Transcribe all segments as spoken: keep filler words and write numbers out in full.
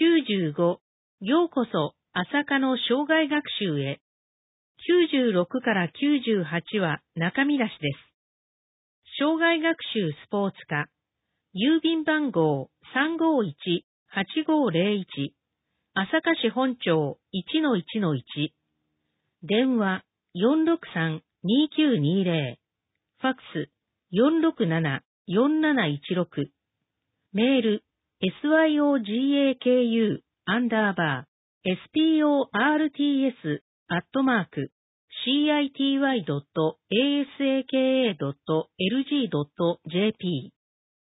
きゅうじゅうご、ようこそ、朝霞の生涯学習へ。きゅうじゅうろくからきゅうじゅうはちは中身出しです。生涯学習スポーツ科、郵便番号 さんごいちはちごゼロいち、朝霞市本町 いちのいちのいち、電話 よんろくさんにきゅうにゼロ、ファックス よんろくななよんなないちろく、メール syogaku アンダーバー sports アットマーク city.asaka.lg.jp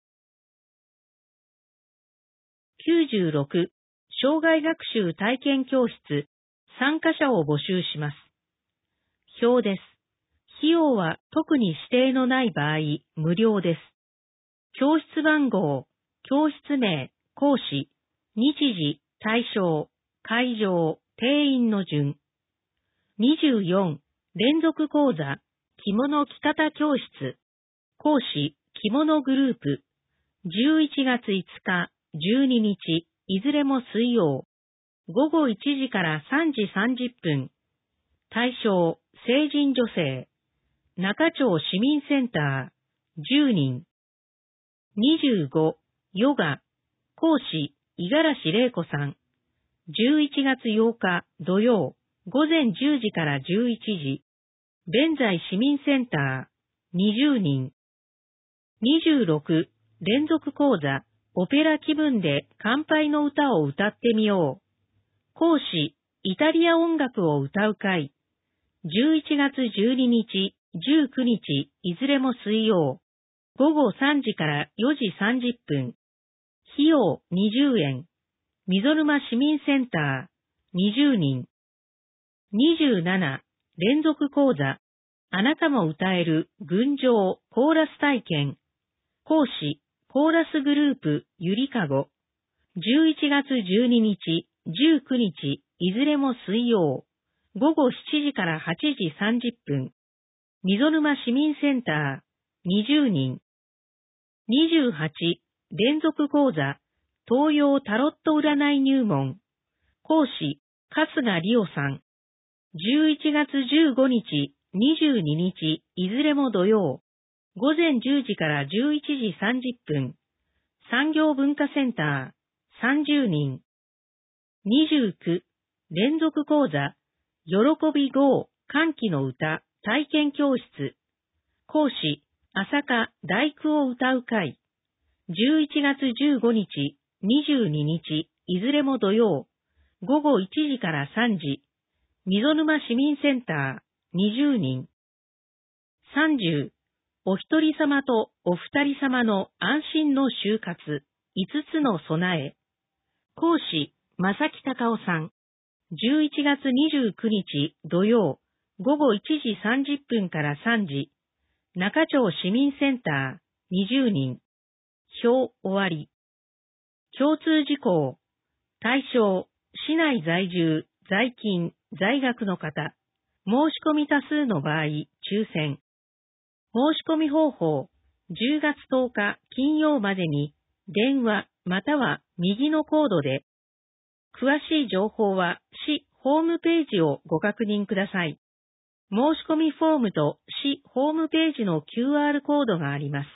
きゅうじゅうろく、生涯学習体験教室、参加者を募集します。表です。費用は特に指定のない場合、無料です。教室番号、教室名、講師、日時、対象、会場、定員の順。にじゅうよん、連続講座、着物着方教室、講師、着物グループ、じゅういちがついつか、じゅうににち、いずれも水曜、ごごいちじからさんじさんじゅっぷん。対象、成人女性、中町市民センター、じゅうにん。にじゅうご、ヨガ、講師、五十嵐玲子さん。じゅういちがつようか土曜、ごぜんじゅうじからじゅういちじ。弁財市民センター、にじゅうにん。にじゅうろく、連続講座、オペラ気分で乾杯の歌を歌ってみよう。講師、イタリア音楽を歌う会。じゅういちがつじゅうににち、じゅうくにち、いずれも水曜。ごごさんじからよじさんじゅっぷん。費用にじゅうえん。溝沼市民センター、にじゅうにん。にじゅうなな、連続講座。あなたも歌える群青コーラス体験。講師、コーラスグループ、ゆりかご。じゅういちがつじゅうににち、じゅうくにち、いずれも水曜。ごごしちじからはちじさんじゅっぷん。溝沼市民センター、にじゅうにん。にじゅうはち、連続講座、東洋タロット占い入門。講師、春日理央さん。じゅういちがつじゅうごにち、にじゅうににち、いずれも土曜。ごぜんじゅうじからじゅういちじさんじゅっぷん。産業文化センター、さんじゅうにん。にじゅうきゅう、連続講座、喜び号、歓喜の歌、体験教室。講師、朝霞第九を歌う会。じゅういちがつじゅうごにち、にじゅうににち、いずれも土曜。ごごいちじからさんじ。溝沼市民センター、にじゅうにん。さんじゅう、お一人様とお二人様の安心の就活、いつつの備え。講師、正木隆夫さん。じゅういちがつにじゅうくにち土曜、ごごいちじさんじゅっぷんからさんじ。中町市民センター、にじゅうにん。表終わり。共通事項。対象、市内在住、在勤、在学の方。申し込み多数の場合、抽選。申し込み方法、じゅうがつとおか金曜までに、電話または右のコードで。詳しい情報は市ホームページをご確認ください。申し込みフォームと市ホームページの キューアール コードがあります。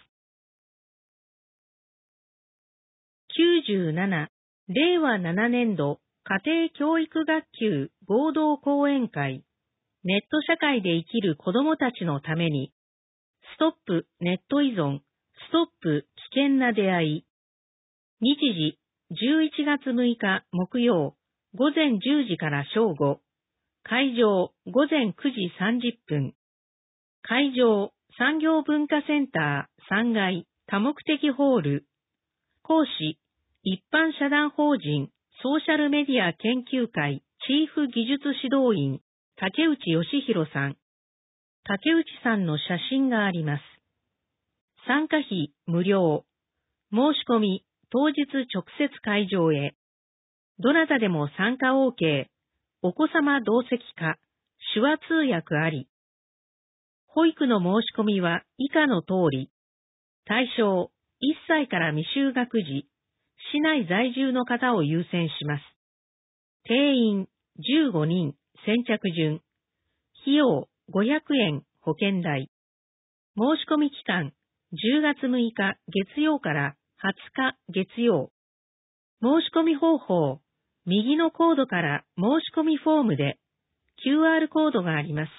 きゅうじゅうなな、れいわななねんど家庭教育学級合同講演会。ネット社会で生きる子どもたちのために。ストップネット依存、ストップ危険な出会い。日時、じゅういちがつむいか木曜、ごぜんじゅうじから正午。会場、ごぜんくじさんじゅっぷん。会場、産業文化センターさんがい多目的ホール。講師、一般社団法人ソーシャルメディア研究会チーフ技術指導員、竹内義弘さん。竹内さんの写真があります。参加費無料。申し込み、当日直接会場へ。どなたでも参加 オーケー。お子様同席か、手話通訳あり。保育の申し込みは以下の通り。対象、いっさいから未就学児。 市内在住の方を優先します。定員じゅうごにん、先着順。費用ごひゃくえん、保険代。申し込み期間じゅうがつむいか月曜からはつか月曜。申し込み方法、右のコードから申し込みフォームで キューアール コードがあります。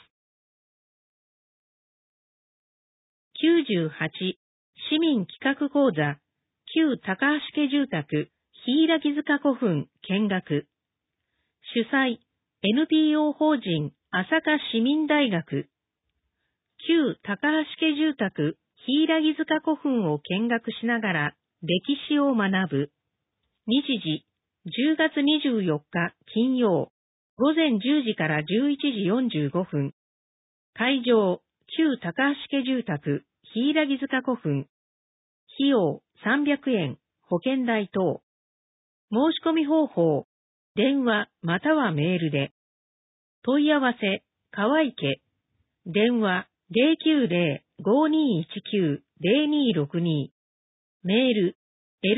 きゅうじゅうはち、市民企画講座、旧高橋家住宅、柊塚古墳見学。主催、エヌピーオー 法人朝霞市民大学。旧高橋家住宅、柊塚古墳を見学しながら歴史を学ぶ。日時、じゅうがつにじゅうよっか金曜、ごぜんじゅうじからじゅういちじよんじゅうごふん。会場、旧高橋家住宅、柊塚古墳。費用さんびゃくえん、保険代等。申し込み方法、電話またはメールで。問い合わせ、川池。電話ゼロきゅうゼロ ごにいちきゅう ゼロにろくに。メール、ル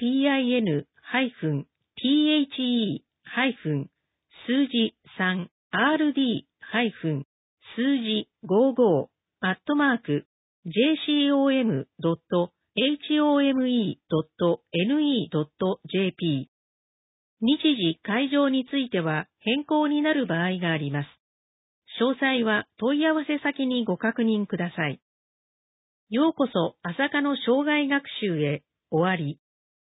ルピン、数字さん、アールディー、数字ごじゅうご、アットマーク、ジェーシーオーエムドットホームドットネットドットジェーピー。日時、会場については変更になる場合があります。詳細は問い合わせ先にご確認ください。ようこそ朝霞の生涯学習へ。終わり。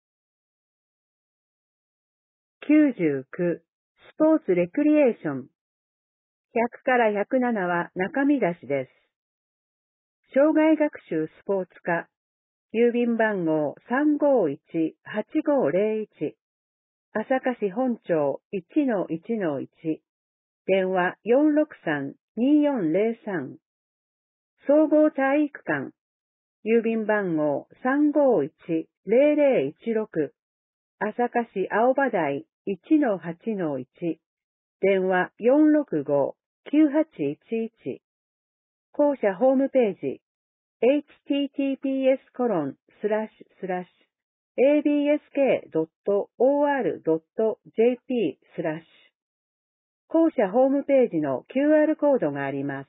きゅうじゅうきゅう、スポーツレクリエーション。ひゃくからひゃくななは中身出しです。生涯学習スポーツ科、郵便番号 さんごいちはちごゼロいち、朝霞市本町 いちのいちのいち、電話 よんろくさん によんゼロさん、総合体育館、郵便番号 さんごいちゼロゼロいちろく、朝霞市青葉台 いちのはちのいち、電話 よんろくご きゅうはちいちいち、校舎ホームページ エイチティーティーピーエスコロンスラッシュスラッシュエービーエスケードットオーアールドットジェーピースラッシュ、校舎ホームページの キューアール コードがあります。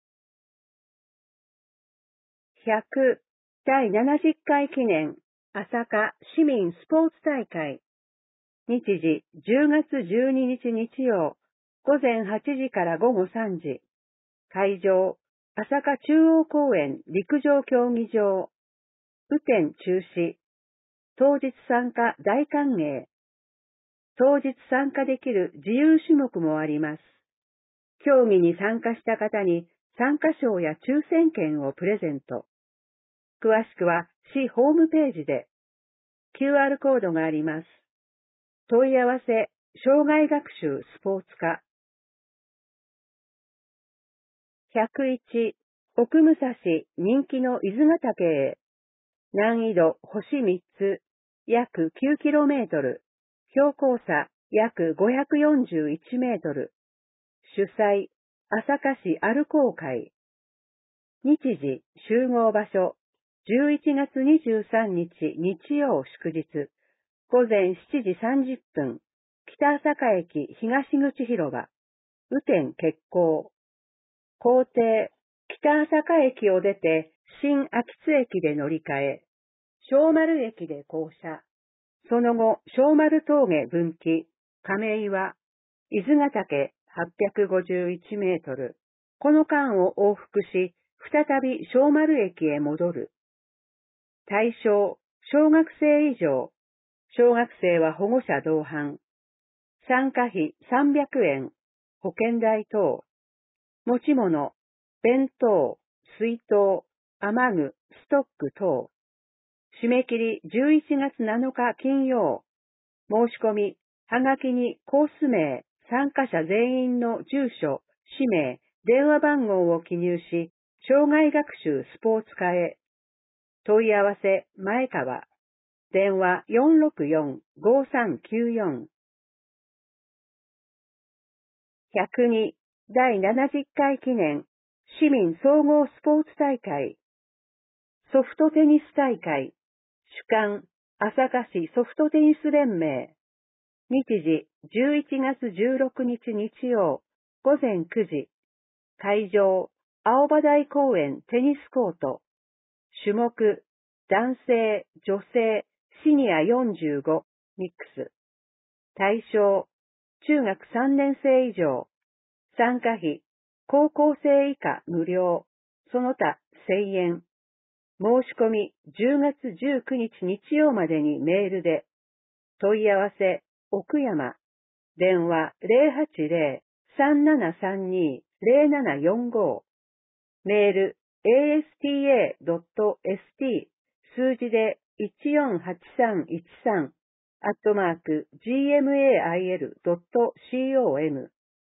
ひゃくだいななじゅっかい記念朝霞市民スポーツ大会。日時じゅうがつじゅうににち日曜、午前はちじから午後さんじ。会場、朝霞中央公園陸上競技場。雨天中止。当日参加大歓迎。当日参加できる自由種目もあります。競技に参加した方に参加賞や抽選券をプレゼント。詳しくは市ホームページで キューアール コードがあります。問い合わせ、生涯学習スポーツ科。ひゃくいち、奥武蔵人気の伊豆ヶ岳へ。難易度星みっつ、約 きゅうキロメートル、標高差約ごひゃくよんじゅういちメートル。主催、朝霞市歩行会。日時、集合場所、じゅういちがつにじゅうさんにち日曜祝日、午前しちじさんじゅっぷん、北朝霞駅東口広場、雨天決行。行程、北朝霞駅を出て、新秋津駅で乗り換え、小丸駅で降車。その後、小丸峠分岐、亀岩、伊豆ヶ岳はっぴゃくごじゅういちメートル。この間を往復し、再び小丸駅へ戻る。対象、小学生以上。小学生は保護者同伴。参加費さんびゃくえん。保険代等。持ち物、弁当、水筒、雨具、ストック等。締め切りじゅういちがつなのか金曜。申し込み、はがきにコース名、参加者全員の住所、氏名、電話番号を記入し、生涯学習スポーツ科へ。問い合わせ、前川。電話 よんろくよん ごさんきゅうよん。ひゃくに、だいななじゅっかい記念、市民総合スポーツ大会。ソフトテニス大会。主幹、 朝霞市ソフトテニス連盟。日時じゅういちがつじゅうろくにち日曜、午前くじ。会場、青葉台公園テニスコート。種目、男性、女性、シニアよんじゅうご、ミックス。対象、中学さんねん生以上。参加費、高校生以下無料。その他せんえん。申し込みじゅうがつじゅうくにち日曜までにメールで。問い合わせ、奥山。電話 ゼロはちゼロ さんななさんに ゼロななよんご。メール エーエスティーエードットエスティー 数字でいちよんはちさんいちさんアットマーク ジーエムエーアイエルドットコム。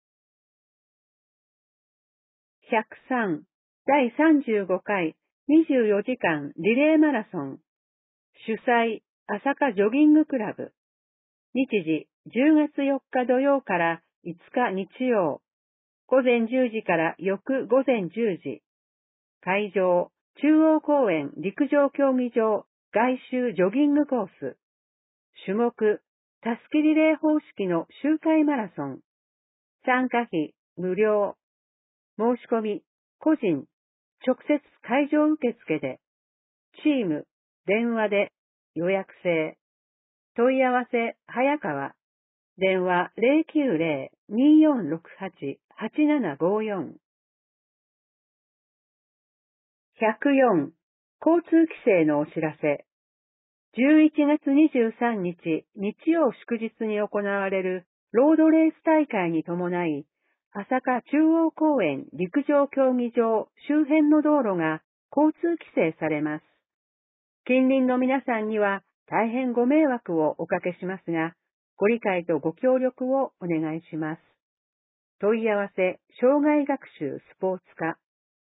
ひゃくさんだいさんじゅうごかいにじゅうよじかんリレーマラソン。主催、朝霞ジョギングクラブ。日時、じゅうがつよっか土曜からいつか日曜。午前じゅうじから翌午前じゅうじ。会場、中央公園陸上競技場外周ジョギングコース。種目、たすきリレー方式の周回マラソン。参加費、無料。申し込み、個人、直接会場受付で。チーム、電話で、予約制。問い合わせ、早川。電話 ゼロきゅうゼロ にーよんろくはち はちななごよん。ひゃくよん、交通規制のお知らせ。じゅういちがつにじゅうさんにち日曜祝日に行われるロードレース大会に伴い、朝霞中央公園陸上競技場周辺の道路が交通規制されます。近隣の皆さんには大変ご迷惑をおかけしますが、ご理解とご協力をお願いします。問い合わせ、障害学習スポーツ課。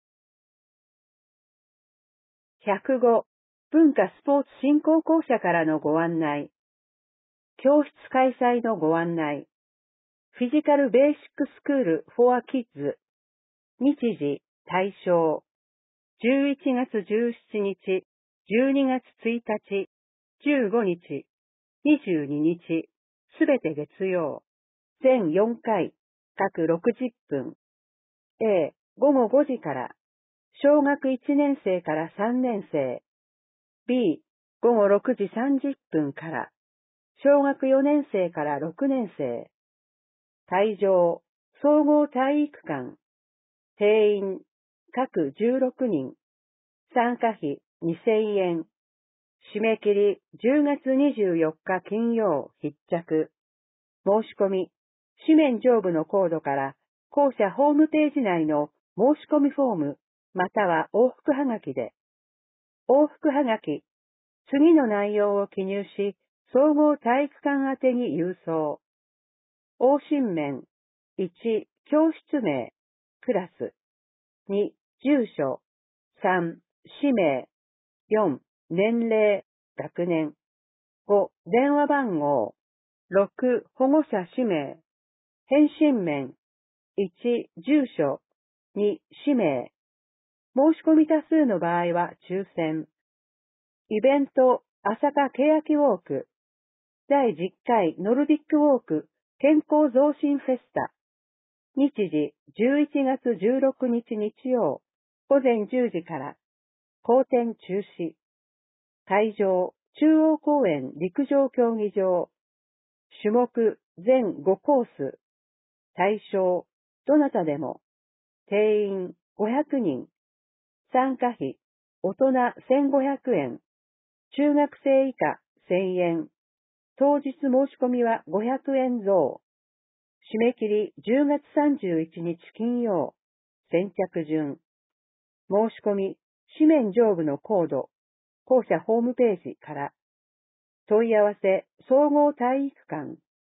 ひゃくご、文化スポーツ振興公社からのご案内。教室開催のご案内。フィジカルベーシックスクールフォアキッズ。日時、対象。じゅういちがつじゅうしちにち、じゅうにがつついたち、じゅうごにち、にじゅうににち、すべて月曜。全よんかい、各ろくじゅっぷん。A、午後ごじから。小学いちねん生からさんねん生。B、午後ろくじさんじゅっぷんから。小学よねん生からろくねん生。会場、総合体育館。定員、各じゅうろくにん。参加費にせんえん。締め切りじゅうがつにじゅうよっか金曜必着。申し込み、紙面上部のコードから校舎ホームページ内の申し込みフォーム、または往復はがきで。往復はがき、次の内容を記入し、総合体育館宛てに郵送。往診面、いち、教室名、クラス。に、住所。さん、氏名。よん、年齢、学年。ご、電話番号。ろく、保護者氏名。返信面。いち、住所。に、氏名。申し込み多数の場合は抽選。イベント、朝霞欅ウォーク。だいじゅっかいノルディックウォーク健康増進フェスタ。日時じゅういちがつじゅうろくにち日曜、午前じゅうじから。後転中止。会場、中央公園陸上競技場。種目、全ごコース。対象、どなたでも。定員、ごひゃくにん。参加費、大人せんごひゃくえん。中学生以下せんえん。当日申し込みはごひゃくえん増。締め切りじゅうがつさんじゅういちにち金曜。先着順。申し込み、紙面上部のコード、校舎ホームページから。問い合わせ、総合体育館。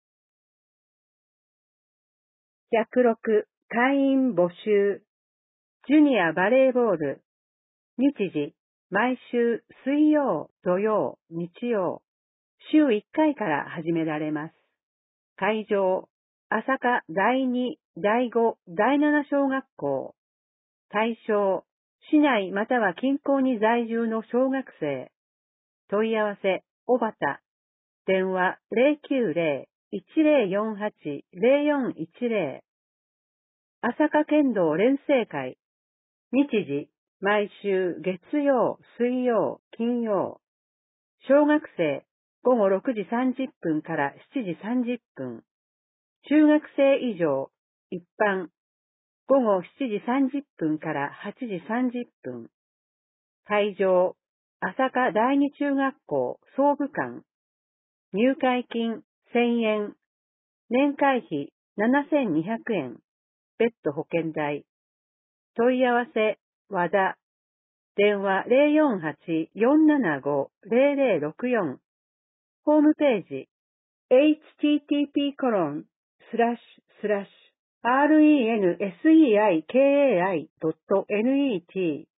ひゃくろく、会員募集。ジュニアバレーボール。日時、毎週水曜、土曜、日曜。週いっかいから始められます。会場、朝霞だいに、だいご、だいなな小学校。対象、市内または近郊に在住の小学生。問い合わせ、 小畑。電話 ゼロきゅうゼロ いちゼロよんはち ゼロよんいちゼロ。朝霞剣道連成会。日時、毎週月曜、水曜、金曜。小学生、午後ろくじさんじゅっぷんからしちじさんじゅっぷん。中学生以上、一般、午後しちじさんじゅっぷんからはちじさんじゅっぷん。会場、朝霞第二中学校総武館。入会金せんえん。年会費ななせんにひゃくえん。別途保険代。問い合わせ、和田。電話 ゼロよんはち よんななご ゼロゼロろくよん。ホームページ、エイチティーティーピーコロンスラッシュスラッシュアールイーエヌエスイーアイケーエーアイドットネット。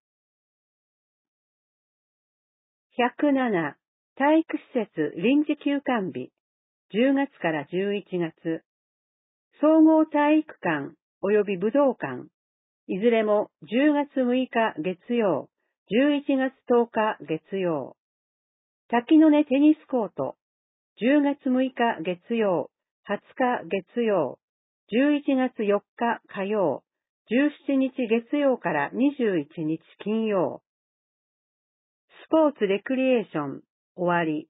ひゃくなな、体育施設臨時休館日、じゅうがつからじゅういちがつ。総合体育館及び武道館、いずれもじゅうがつむいか月曜、じゅういちがつとおか月曜。滝の根テニスコート、じゅうがつむいか月曜、はつか月曜、じゅういちがつよっか火曜、じゅうしちにち月曜からにじゅういちにち金曜。スポーツレクリエーション、終わり。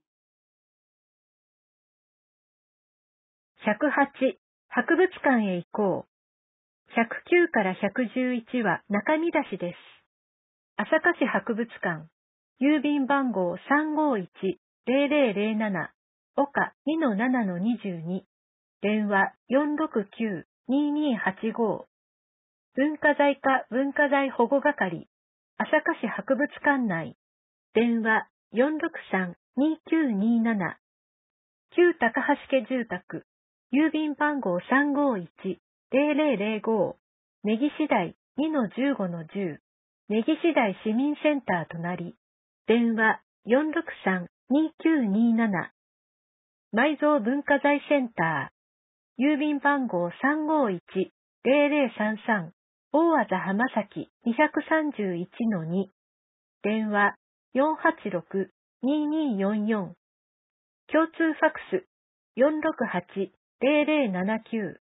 ひゃくはち、博物館へ行こう。ひゃくきゅうからひゃくじゅういちは中身出しです。朝霞市博物館、郵便番号 さんごいちゼロゼロゼロなな、岡 にのななのにじゅうに、電話 よんろくきゅう ににはちご。文化財課文化財保護係、朝霞市博物館内、電話 よんろくさん にきゅうになな。旧高橋家住宅、郵便番号 さんごいちゼロゼロゼロご、根岸台 にのじゅうごのじゅう、根岸台市民センター隣、電話 よんろくさん にきゅうになな。埋蔵文化財センター、郵便番号 さんごいちゼロゼロさんさん、大和田浜崎 にさんいちのに、電話 よんはちろく にによんよん。共通ファクス よんろくはちゼロゼロななきゅう。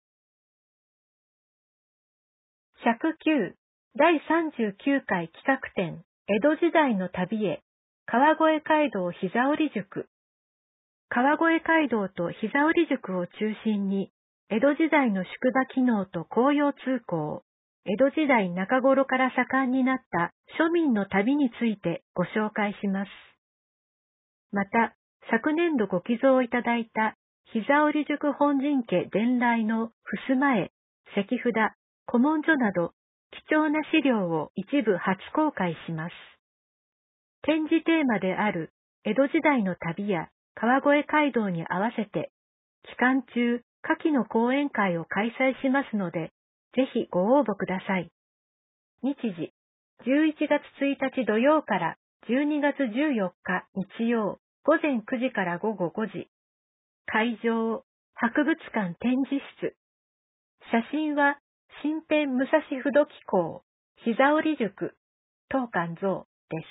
ひゃくきゅうだいさんじゅうきゅうかい企画展江戸時代の旅へ川越街道膝折塾。川越街道と膝折塾を中心に江戸時代の宿場機能と公用通行、江戸時代中頃から盛んになった庶民の旅についてご紹介します。また、昨年度ご寄贈いただいた膝折塾本陣家伝来の襖絵、石札、古文書など貴重な資料を一部初公開します。展示テーマである江戸時代の旅や川越街道に合わせて期間中下記の講演会を開催しますので、ぜひご応募ください。日時、じゅういちがつついたち土曜からじゅうにがつじゅうよっか日曜、午前くじから午後ごじ。会場、博物館展示室。写真は、新編武蔵不土機構、膝折塾、当館像です。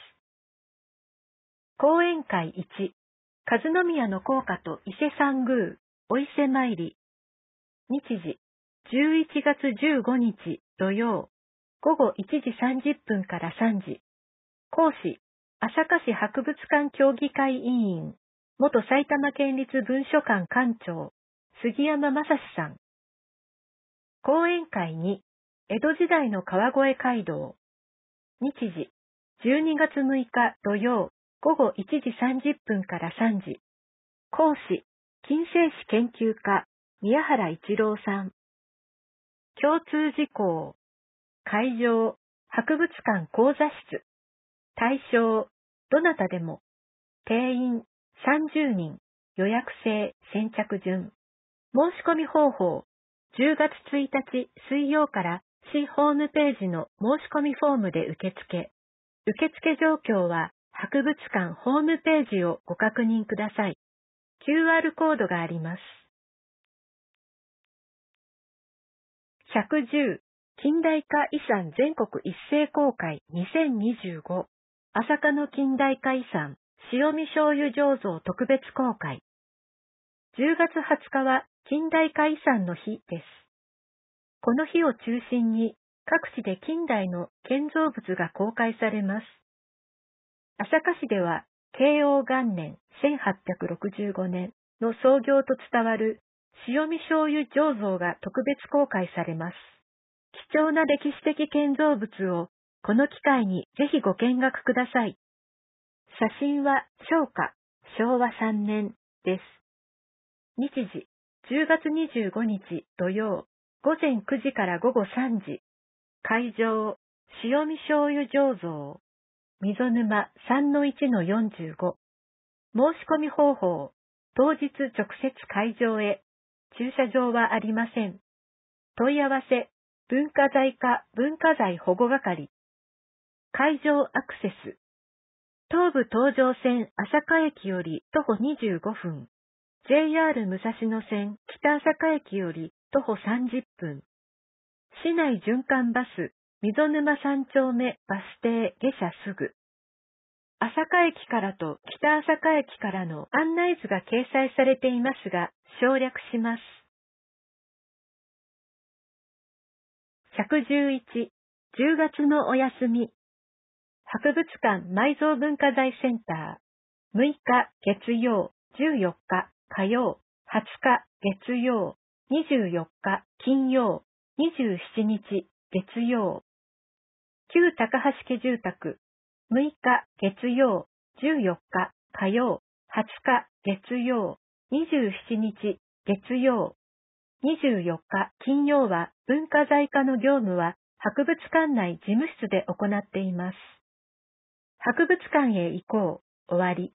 講演会いち、和宮の効果と伊勢参宮、お伊勢参り。日時、じゅういちがつじゅうごにち土曜、午後いちじさんじゅっぷんからさんじ。講師、朝霞市博物館協議会委員、元埼玉県立文書館館長、杉山正史さん。講演会に、江戸時代の川越街道。日時、じゅうにがつむいか土曜、午後いちじさんじゅっぷんからさんじ。講師、近世史研究家、宮原一郎さん。共通事項。会場、博物館講座室。対象、どなたでも。定員、さんじゅうにん。予約制、先着順。申し込み方法、じゅうがつついたち水曜から市ホームページの申し込みフォームで受付。受付状況は博物館ホームページをご確認ください。キューアール コードがあります。ひゃくじゅう近代化遺産全国一斉公開にせんにじゅうご。朝霞の近代化遺産塩見醤油醸造特別公開。じゅうがつはつかは近代化遺産の日です。この日を中心に各地で近代の建造物が公開されます。朝霞市では慶応元年せんはっぴゃくろくじゅうごねんの創業と伝わる塩見醤油醸造が特別公開されます。貴重な歴史的建造物をこの機会にぜひご見学ください。写真は商家しょうわさんねんです。日時じゅうがつにじゅうごにち土曜ごぜんくじからごごさんじ。会場塩見醤油醸造溝沼 さんのいちのよんじゅうご。申し込み方法当日直接会場へ。駐車場はありません。問い合わせ文化財課文化財保護係。会場アクセス東武東上線朝霞駅より徒歩にじゅうごふん。ジェイアール 武蔵野線北朝霞駅より徒歩さんじゅっぷん。市内循環バス溝沼三丁目バス停下車すぐ。朝霞駅からと北朝霞駅からの案内図が掲載されていますが、省略します。ひゃくじゅういち、じゅうがつのお休み。博物館埋蔵文化財センター。むいか月曜、じゅうよっか火曜、はつか月曜、にじゅうよっか金曜、にじゅうしちにち月曜。旧高橋家住宅。むいか月曜、じゅうよっか火曜、はつか月曜、にじゅうしちにち月曜。にじゅうよっか金曜は文化財課の業務は博物館内事務室で行っています。博物館へ行こう。終わり。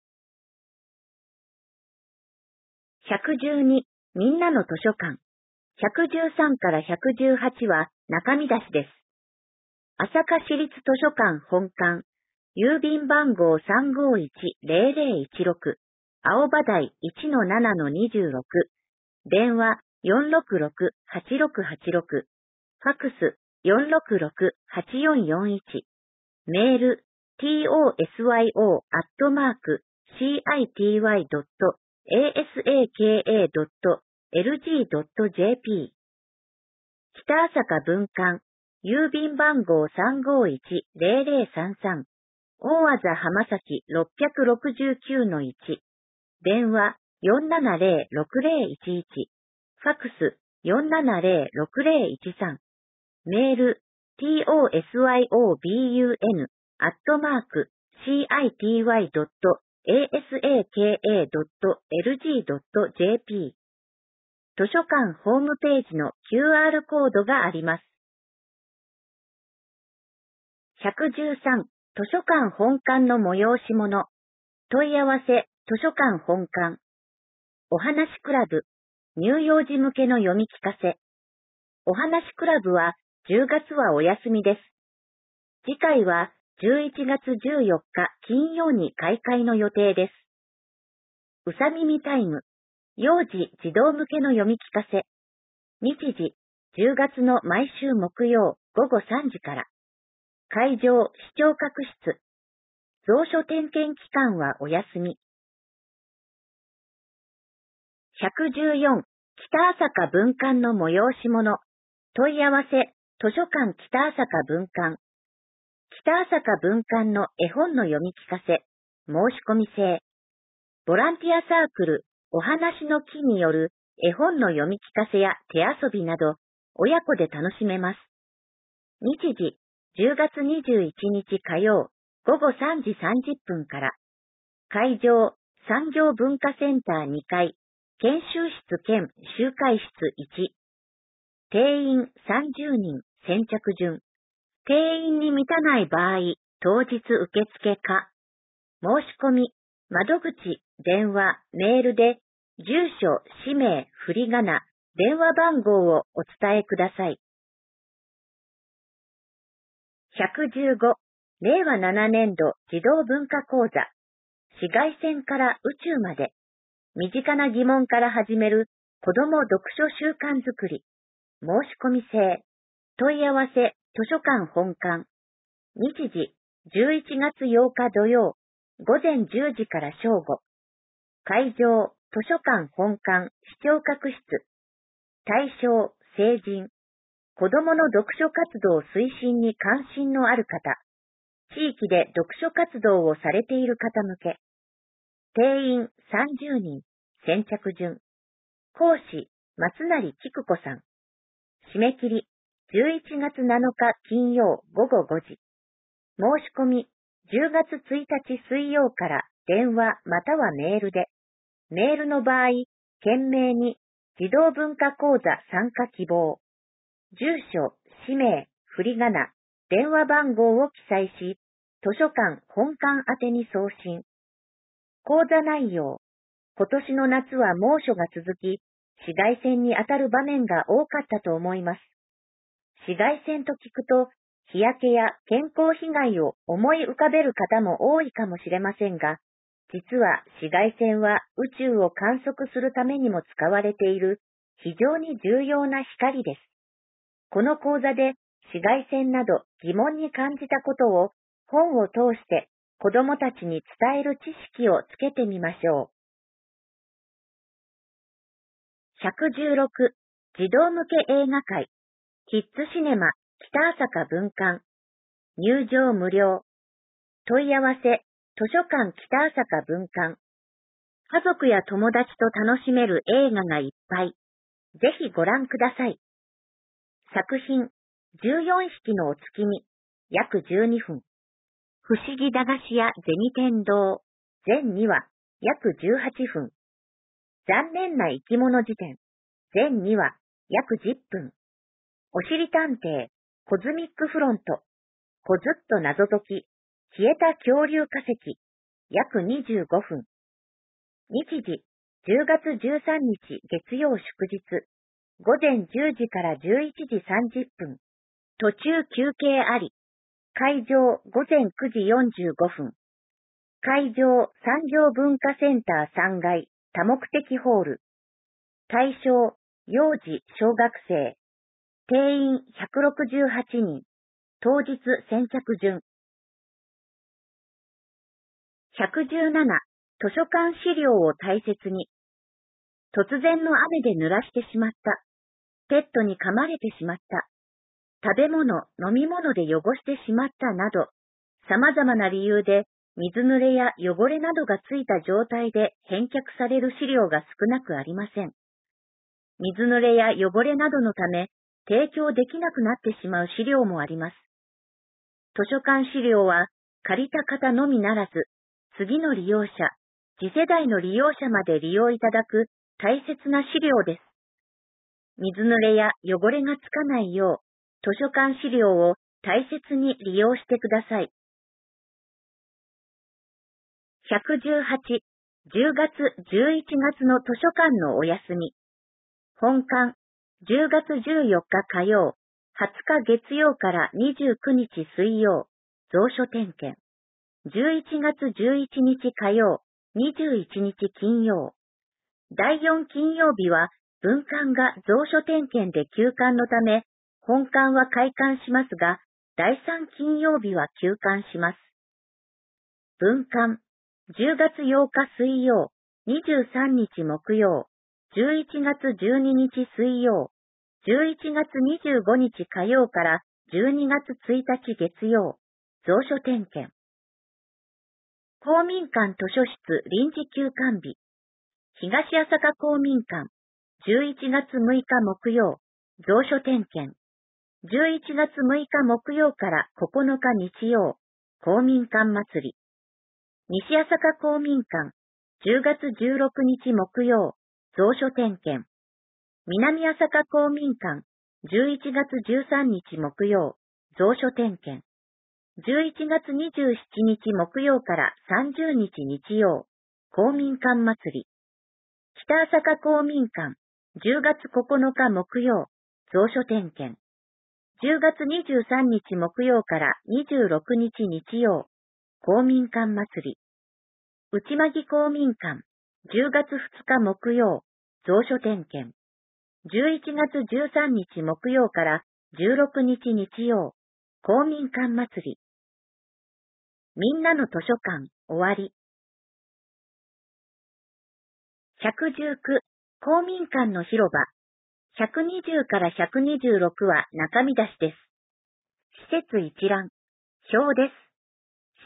ひゃくじゅうに、みんなの図書館。ひゃくじゅうさんからひゃくじゅうはちは中身出しです。朝霞市立図書館本館。郵便番号 さんごいちゼロゼロいちろく。青葉台 いちのななのにじゅうろく。電話 よんろくろくはちろくはちろく。ファックス よんろくろくはちよんよんいち。メール トスヨ アットマーク シーアイティーワイドットエーエスエーケーエードットエルジードットジェーピー。北朝霞分館。郵便番号 さんごいちゼロゼロさんさん。大字浜崎 ろっぴゃくろくじゅうきゅうのいち。電話 よんななゼロろくゼロいちいち。ファックス よんななゼロろくゼロいちさん。メール トスヨビュン アットマーク シーアイティーワイドットエーエスエーケーエードットエルジードットジェーピー。図書館ホームページの キューアール コードがあります。ひゃくじゅうさん、図書館本館の催し物。問い合わせ、図書館本館。お話クラブ、乳幼児向けの読み聞かせ。お話クラブはじゅうがつはお休みです。次回はじゅういちがつじゅうよっか金曜に開会の予定です。うさ耳タイム、幼児児童向けの読み聞かせ。日時、じゅうがつの毎週木曜ごごさんじから。会場、視聴覚室。蔵書点検期間はお休み。ひゃくじゅうよん、北朝霞分館の催し物。問い合わせ、図書館北朝霞分館。北朝霞分館の絵本の読み聞かせ。申し込み制。ボランティアサークル、お話の木による絵本の読み聞かせや手遊びなど、親子で楽しめます。日時、じゅうがつにじゅういちにち火曜、ごごさんじさんじゅっぷんから。会場、産業文化センターにかい、研修室兼集会室いち。定員さんじゅうにん、先着順。定員に満たない場合、当日受付か。申し込み、窓口、電話、メールで、住所、氏名、振り仮名、電話番号をお伝えください。ひゃくじゅうご、れいわななねんど児童文化講座。紫外線から宇宙まで。身近な疑問から始める子ども読書習慣づくり。申し込み制。問い合わせ、図書館本館。日時、じゅういちがつようか土曜、 午前じゅうじから正午。会場、図書館本館、視聴覚室。対象、成人。子供の読書活動推進に関心のある方。地域で読書活動をされている方向け。定員さんじゅうにん。先着順。講師、松成菊子さん。締め切り、じゅういちがつなのか金曜午後ごじ。申し込み、じゅうがつついたち水曜から電話またはメールで。メールの場合、件名に児童文化講座参加希望。住所、氏名、振り仮名、電話番号を記載し、図書館本館宛てに送信。講座内容。今年の夏は猛暑が続き、紫外線に当たる場面が多かったと思います。紫外線と聞くと、日焼けや健康被害を思い浮かべる方も多いかもしれませんが、実は紫外線は宇宙を観測するためにも使われている非常に重要な光です。この講座で紫外線など疑問に感じたことを本を通して子どもたちに伝える知識をつけてみましょう。ひゃくじゅうろく児童向け映画会キッズシネマ北朝霞分館入場無料問い合わせ図書館北朝霞分館家族や友達と楽しめる映画がいっぱい。ぜひご覧ください。作品、じゅうよんひきのお月見、約じゅうにふん。不思議駄菓子屋銭天堂、全にわ、約じゅうはっぷん。残念な生き物辞典、全にわ、約じゅっぷん。おしり探偵、コズミックフロント、こずっと謎解き、消えた恐竜化石、約にじゅうごふん。日時、じゅうがつじゅうさんにち月曜祝日、午前じゅうじからじゅういちじさんじゅっぷん。途中休憩あり。会場午前くじよんじゅうごふん。会場産業文化センターさんがい多目的ホール。対象幼児小学生。定員ひゃくろくじゅうはちにん。当日先着順。ひゃくじゅうなな図書館資料を大切に。突然の雨で濡らしてしまった。ペットに噛まれてしまった。食べ物、飲み物で汚してしまったなど、様々な理由で水濡れや汚れなどがついた状態で返却される資料が少なくありません。水濡れや汚れなどのため、提供できなくなってしまう資料もあります。図書館資料は借りた方のみならず、次の利用者、次世代の利用者まで利用いただく大切な資料です。水濡れや汚れがつかないよう、図書館資料を大切に利用してください。ひゃくじゅうはち、じゅうがつじゅういちがつの図書館のお休み。本館、じゅうがつじゅうよっか火曜、はつか月曜からにじゅうくにち水曜、蔵書点検。じゅういちがつじゅういちにち火曜、にじゅういちにち金曜。だいよん金曜日は分館が蔵書点検で休館のため、本館は開館しますが、だいさん金曜日は休館します。分館、じゅうがつようか水曜、にじゅうさんにち木曜、じゅういちがつじゅうににち水曜、じゅういちがつにじゅうごにち火曜からじゅうにがつついたち月曜、蔵書点検。公民館図書室臨時休館日。東朝霞公民館、じゅういちがつむいか木曜、蔵書点検。じゅういちがつむいか木曜からここのか日曜、公民館祭り。西朝霞公民館、じゅうがつじゅうろくにち木曜、蔵書点検。南朝霞公民館、じゅういちがつじゅうさんにち木曜、蔵書点検。じゅういちがつにじゅうしちにち木曜からさんじゅうにち日曜、公民館祭り。北朝霞公民館、じゅうがつここのか木曜、蔵書点検。じゅうがつにじゅうさんにち木曜からにじゅうろくにち日曜、公民館祭り。内間木公民館、じゅうがつふつか木曜、蔵書点検。じゅういちがつじゅうさんにち木曜からじゅうろくにち日曜、公民館祭り。 みんなの図書館、終わり。ひゃくじゅうきゅう、公民館の広場。ひゃくにじゅうからひゃくにじゅうろくは中身出しです。施設一覧。表です。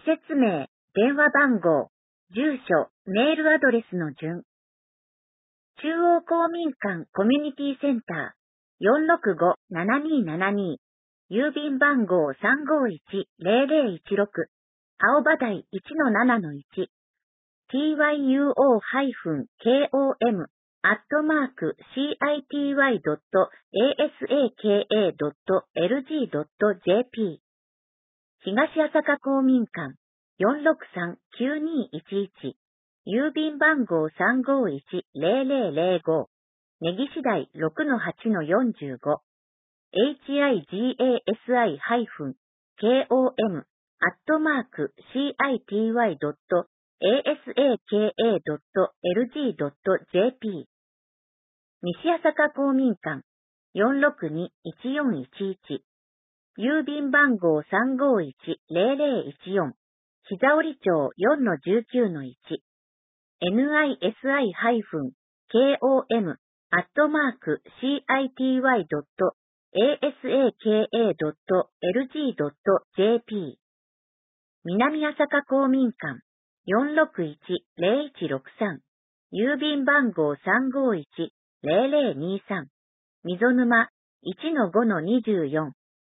施設名、電話番号、住所、メールアドレスの順。中央公民館コミュニティセンター よんろくごーななにーななにー 郵便番号 さんごいちゼロゼロいちろく 青葉台 いちのななのいち ティーワイユーオーコム アットマーク シーアイティーワイドットエーエスエーケーエードットエルジードットジェーピー 東朝霞公民館 よんろくさんーきゅうにーいちいち郵便番号 さんごいちゼロゼロゼロご 根岸台 ろくのはちのよんじゅうご エイチアイジーエーエスアイコム アットマーク シーアイティーワイドットエーエスエーケーエードットエルジードットジェーピー 西朝霞公民館 よんろくにーいちよんいちいち郵便番号 さんごいちゼロゼロいちよん 膝折町 よんのじゅうきゅうのいちニシコム アットマーク シーアイティーワイドットエーエスエーケーエードットエルジードットジェーピー 南朝霞公民館 よんろくいちゼロいちろくさん 郵便番号 さんごいちゼロゼロにさん 溝沼 いちのごのにじゅうよん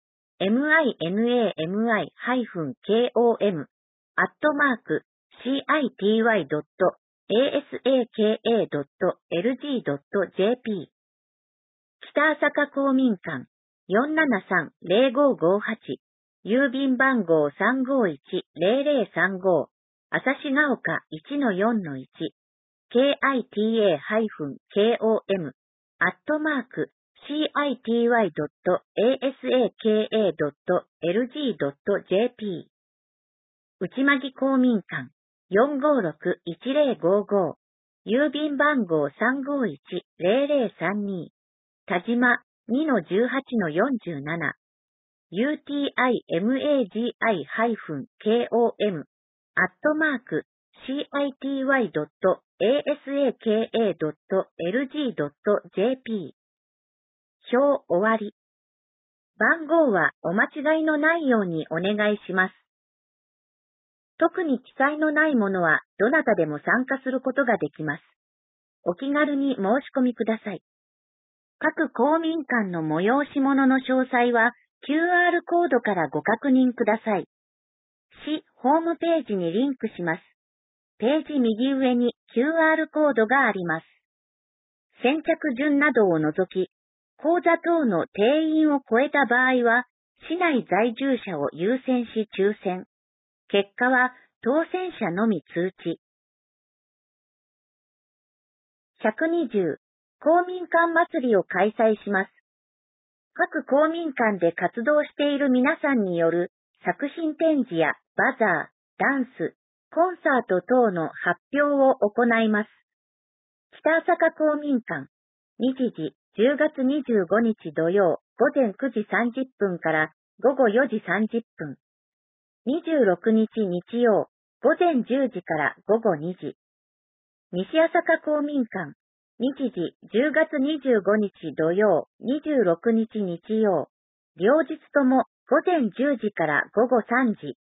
minami-kom アットマーク シーアイティーワイドットエーエスエーケーエードットエルジードットジェーピー 北朝霞公民館 よんななさんゼロごごはち 郵便番号 さんごいちゼロゼロさんご 旭ヶ丘 いちのよんのいち キタ-コム アットマーク シーアイティーワイドットエーエスエーケーエードットエルジードットジェーピー 内間木公民館 よんごろくいちゼロごご 郵便番号 さんごいちゼロゼロさんに田島 にのじゅうはちのよんじゅうなな ユーティーアイマギコム アットマーク シーアイティーワイドットエーエスエーケーエードットエルジードットジェーピー 表終わり。番号はお間違いのないようにお願いします。特に記載のないものはどなたでも参加することができます。お気軽に申し込みください。各公民館の催し物の詳細は キューアール コードからご確認ください。市ホームページにリンクします。ページ右上に キューアール コードがあります。先着順などを除き、講座等の定員を超えた場合は、市内在住者を優先し抽選。結果は当選者のみ通知。ひゃくにじゅう、公民館祭りを開催します。各公民館で活動している皆さんによる作品展示やバザー、ダンス、コンサート等の発表を行います。北朝霞公民館、日時じゅうがつにじゅうごにち土曜午前くじさんじゅっぷんから午後よじさんじゅっぷん。にじゅうろくにち日曜午前じゅうじから午後にじ。西朝霞公民館、日時じゅうがつにじゅうごにち土曜にじゅうろくにち日曜、両日とも午前じゅうじから午後さんじ。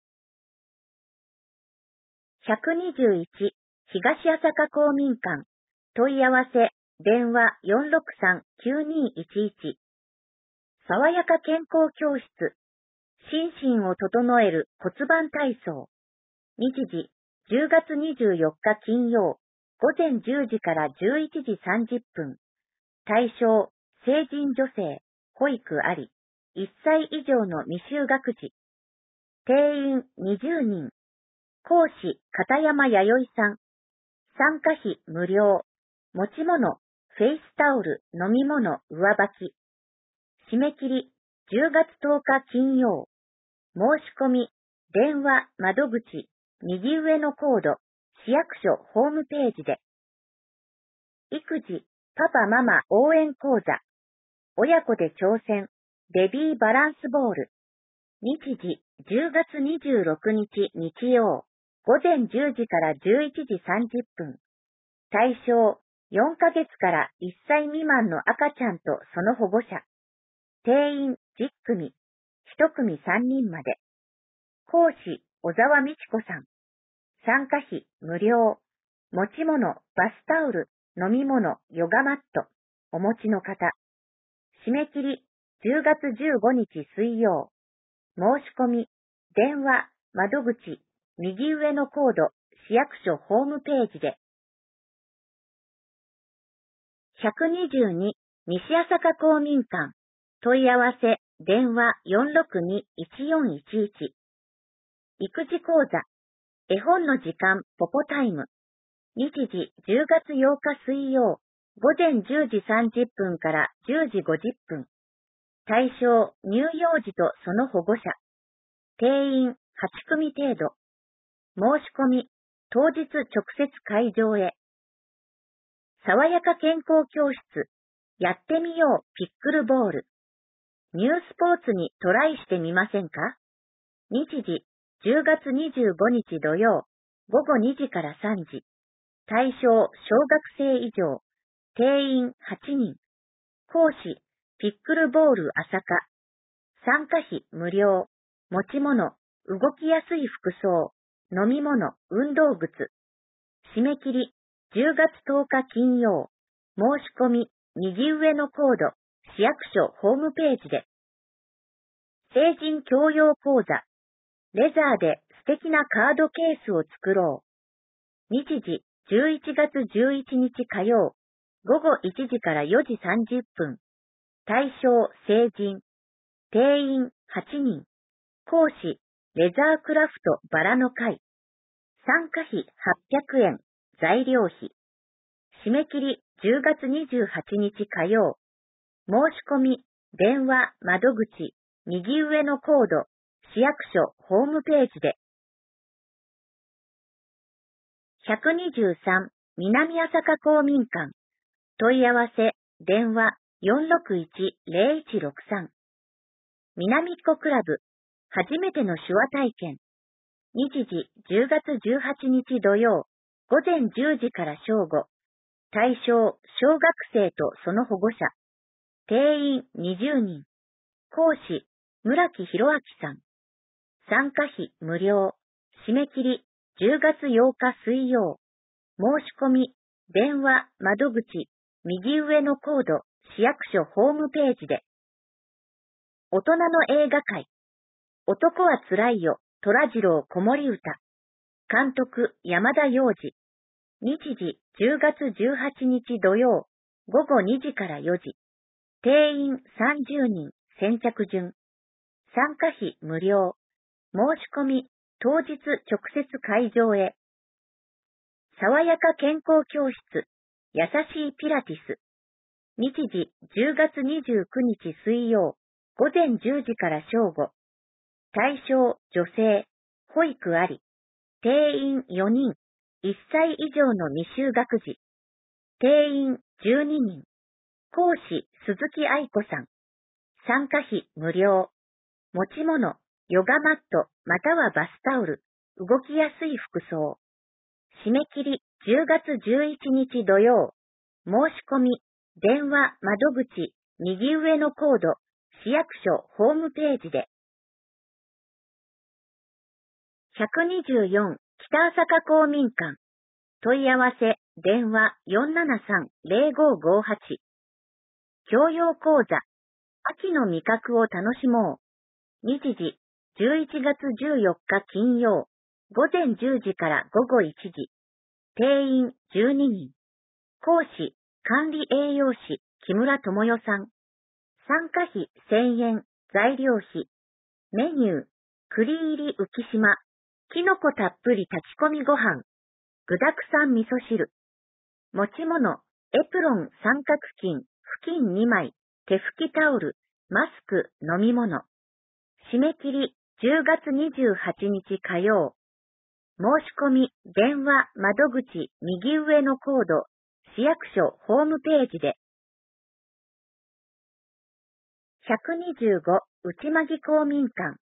ひゃくにじゅういち、東朝霞公民館、問い合わせ、電話 よんろくさんきゅうにいちいち。爽やか健康教室、心身を整える骨盤体操。日時、じゅうがつにじゅうよっか金曜、午前じゅうじからじゅういちじさんじゅっぷん。対象、成人女性、保育あり、いっさい以上の未就学児。定員にじゅうにん。講師、片山弥生さん。参加費無料。持ち物、フェイスタオル、飲み物、上履き。締め切り、じゅうがつとおか金曜。申し込み、電話、窓口、右上のコード、市役所ホームページで。育児、パパママ応援講座。親子で挑戦、ベビーバランスボール。 日時、じゅうがつにじゅうろくにち日曜、午前じゅうじからじゅういちじさんじゅっぷん。対象、よんかげつからいっさい未満の赤ちゃんとその保護者。定員じゅっくみ、いちくみさんにんまで。講師、小沢美智子さん。参加費、無料。持ち物、バスタオル、飲み物、ヨガマット。お持ちの方。締め切り、じゅうがつじゅうごにち水曜。申し込み、電話、窓口、右上のコード、市役所ホームページで。ひゃくにじゅうに、西朝霞公民館。問い合わせ、電話 よんろくにいちよんいちいち。育児講座。絵本の時間、ポポタイム。日時、じゅうがつようか水曜、午前じゅうじさんじゅっぷんからじゅうじごじゅっぷん。対象、乳幼児とその保護者。定員、はちくみ程度。申し込み、当日直接会場へ。爽やか健康教室。やってみよう、ピックルボール。ニュースポーツにトライしてみませんか？日時、じゅうがつにじゅうごにち土曜、ごごにじからさんじ。対象、小学生以上。定員はちにん。講師、ピックルボール朝霞。参加費無料。持ち物、動きやすい服装。飲み物、運動靴。締め切り、じゅうがつとおか金曜。申し込み、右上のコード、市役所ホームページで。成人教養講座。レザーで素敵なカードケースを作ろう。日時、じゅういちがつじゅういちにち火曜。ごごいちじからよじさんじゅっぷん。対象、成人。定員、はちにん。講師、レザークラフトバラの会。参加費はっぴゃくえん。材料費。締め切りじゅうがつにじゅうはちにち火曜。申し込み、電話、窓口、右上のコード、市役所ホームページで。ひゃくにじゅうさん、南朝霞公民館。問い合わせ、電話 よんろくいちまるいちろくさん。南っ子クラブ、初めての手話体験。日時、じゅうがつじゅうはちにち土曜、午前じゅうじから正午。対象、小学生とその保護者。定員にじゅうにん。講師、村木弘明さん。参加費無料。締め切り、じゅうがつようか水曜。申し込み、電話、窓口、右上のコード、市役所ホームページで。大人の映画会。男はつらいよ、虎次郎子守歌。監督、山田洋次。日時、じゅうがつじゅうはちにち土曜、ごごにじからよじ。定員さんじゅうにん、先着順。参加費無料。申し込み、当日直接会場へ。爽やか健康教室。優しいピラティス。日時、じゅうがつにじゅうくにち水曜、午前じゅうじから正午。対象、女性。保育あり。定員よにん。いっさい以上の未就学児。定員じゅうににん。講師、鈴木愛子さん。参加費無料。持ち物、ヨガマットまたはバスタオル。動きやすい服装。締め切りじゅうがつじゅういちにち土曜。申し込み、電話、窓口、右上のコード、市役所ホームページで。ひゃくにじゅうよん、北朝霞公民館。問い合わせ、電話 よんななさんぜろごごはち。教養講座。秋の味覚を楽しもう。日時、じゅういちがつじゅうよっか金曜、午前じゅうじからごごいちじ。定員じゅうににん。講師、管理栄養士、木村智代さん。参加費せんえん、材料費。メニュー、栗入り浮島、きのこたっぷり炊き込みご飯、具沢山味噌汁。持ち物、エプロン三角巾、布巾にまい、手拭きタオル、マスク、飲み物。締め切りじゅうがつにじゅうはちにち火曜。申し込み、電話、窓口、右上のコード、市役所ホームページで。ひゃくにじゅうご、内間木公民館。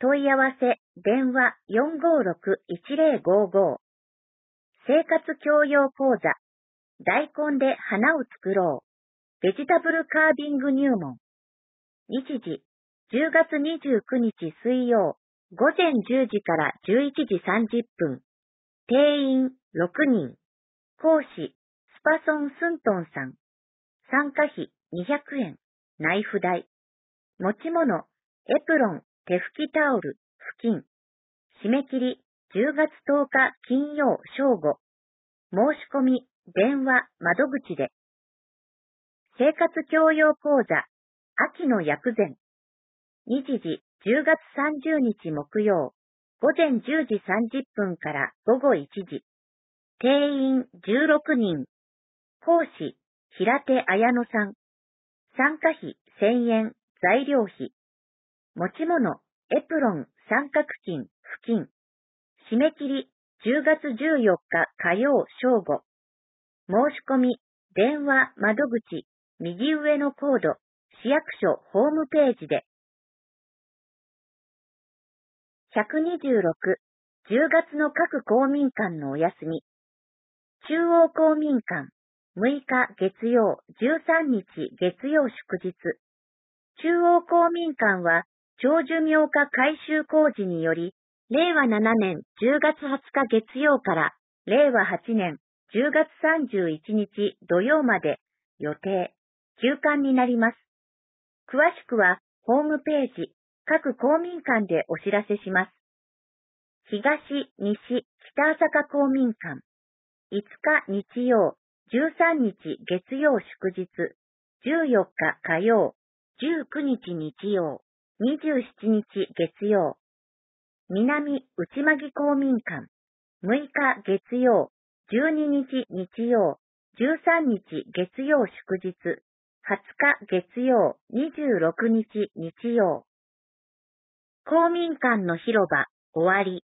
問い合わせ、電話 よんごろく いちぜろごご。生活教養講座、大根で花を作ろう。ベジタブルカービング入門。日時、じゅうがつにじゅうくにち水曜、午前じゅうじからじゅういちじさんじゅっぷん。定員ろくにん。講師、スパソン・スントンさん。参加費にひゃくえん。内付代。持ち物、エプロン、手拭きタオル、布巾。締め切り、じゅうがつとおか金曜正午。申し込み、電話、窓口で。生活教養講座、秋の薬膳。日時、じゅうがつさんじゅうにち木曜、午前じゅうじさんじゅっぷんから午後いちじ。定員じゅうろくにん。講師、平手綾乃さん。参加費せんえん、材料費。持ち物、エプロン、三角巾、布巾。締め切り、じゅうがつじゅうよっか火曜正午。申し込み、電話、窓口、右上のコード、市役所ホームページで。ひゃくにじゅうろく、じゅうがつの各公民館のお休み。中央公民館、むいか月曜、じゅうさんにち月曜祝日。中央公民館は、長寿廟化改修工事により、れいわななねんじゅうがつはつか月曜かられいわはちねんじゅうがつさんじゅういちにち土曜まで予定、休館になります。詳しくは、ホームページ、各公民館でお知らせします。東、西、北朝霞公民館。いつか日曜、じゅうさんにち月曜祝日、じゅうよっか火曜、じゅうくにち日曜、にじゅうしちにち月曜。南内間木公民館。むいか月曜、じゅうににち日曜、じゅうさんにち月曜祝日、はつか月曜、にじゅうろくにち日曜。公民館の広場、終わり。